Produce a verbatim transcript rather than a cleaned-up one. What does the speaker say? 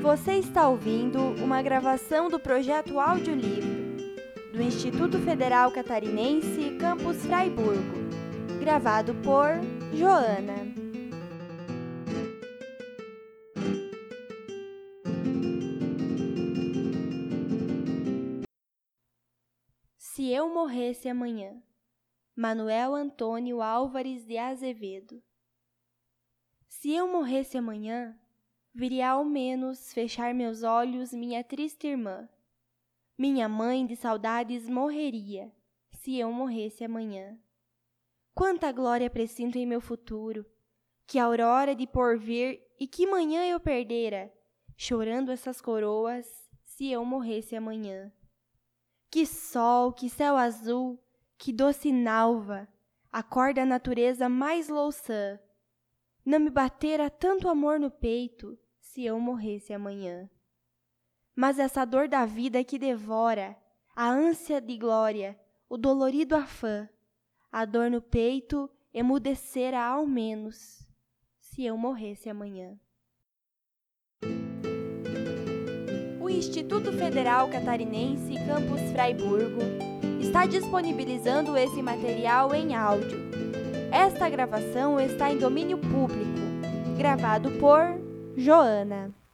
Você está ouvindo uma gravação do projeto Audiolivro do Instituto Federal Catarinense, Campus Fraiburgo, gravado por Joana. Se eu morresse amanhã. Manuel Antônio Álvares de Azevedo. Se eu morresse amanhã, viria ao menos fechar meus olhos minha triste irmã. Minha mãe de saudades morreria, se eu morresse amanhã. Quanta glória presinto em meu futuro, que aurora de porvir e que manhã eu perdera, chorando essas coroas, se eu morresse amanhã. Que sol, que céu azul, que doce nalva, acorda a natureza mais louçã. Não me batera tanto amor no peito, se eu morresse amanhã. Mas essa dor da vida que devora, a ânsia de glória, o dolorido afã, a dor no peito emudecera ao menos, se eu morresse amanhã. O Instituto Federal Catarinense, Campus Fraiburgo, está disponibilizando esse material em áudio. Esta gravação está em domínio público, gravado por Joana.